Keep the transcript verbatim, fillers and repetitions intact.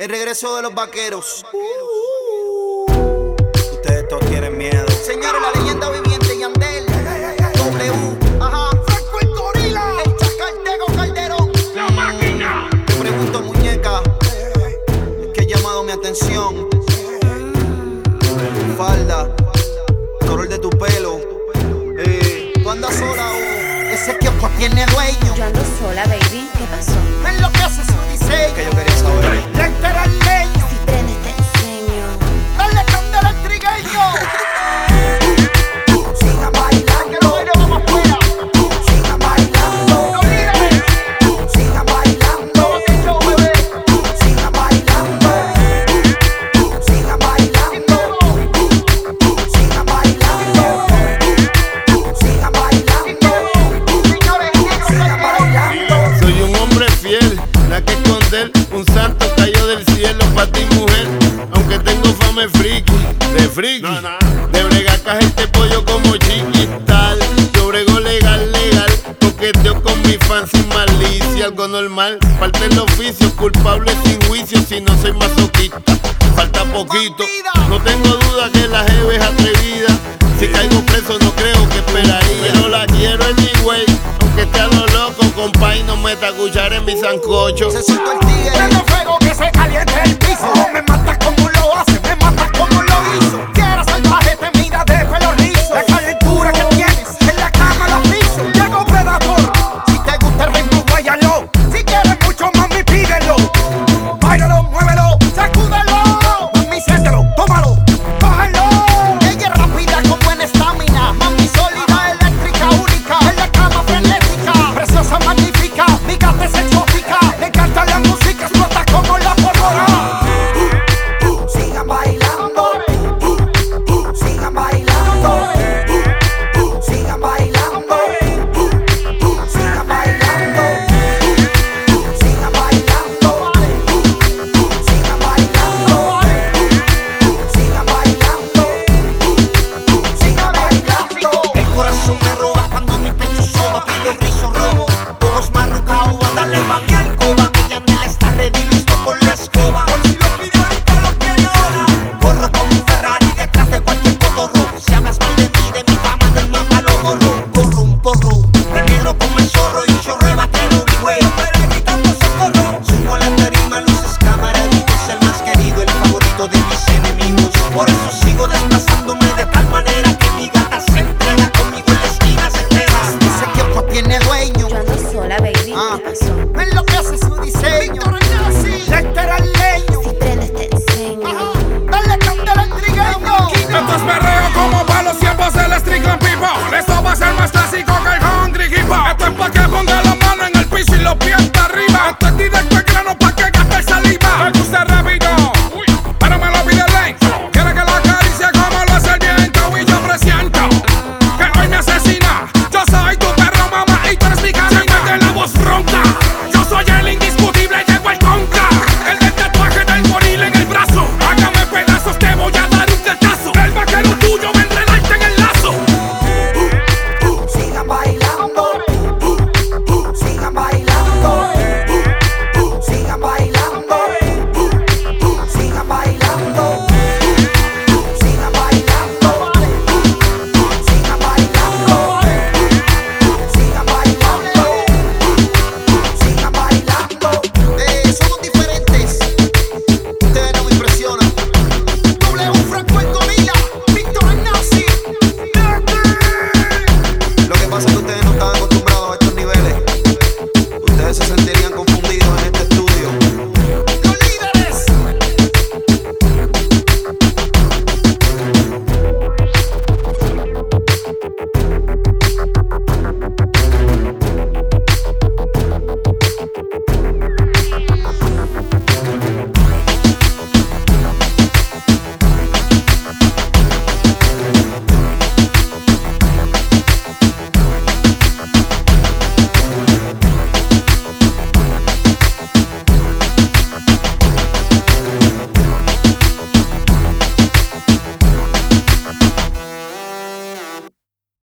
El regreso de los vaqueros. Ustedes todos tienen miedo. Señores, la leyenda viviente Yandel. W. Ajá. Franco el Gorila. El Chacal Tego Calderón. La máquina. Te pregunto, muñeca, es que ha llamado mi atención. Tu falda, el color de tu pelo. Eh, ¿Tú andas sola o ese kiosco tiene dueño? Yo ando sola, baby. ¿Qué pasó? ¿Ven lo que hace su diseño? Que yo quería saber. ¡Este era el leño! Si trenes te enseño. ¡Dale candela al trigueño! Sigan bailando. Que los bailes vamos afuera. Sigan bailando. No miren. Sigan bailando. Que yo, bebé. Sigan bailando. Sigan bailando. Sigan bailando. Sigan bailando. Señores, sigan bailando. Soy un hombre fiel, nada que esconder. Un santo cayó del cielo pa' ti, mujer. Aunque tengo fama de friki, de friki, no, no. De bregar caja este pollo como chiquital. Yo brego legal, legal, coqueteo con mi fan sin malicia. Algo normal, parte el oficio, culpable sin juicio. Si no soy masoquista, falta poquito. No tengo duda que la jeva es atrevida. Si caigo preso no creo que esperaría. Pero la quiero anyway, aunque esté a lo loco, compa, y no meta cuchara en mi sancocho. Se soltó el tigre. Fuego,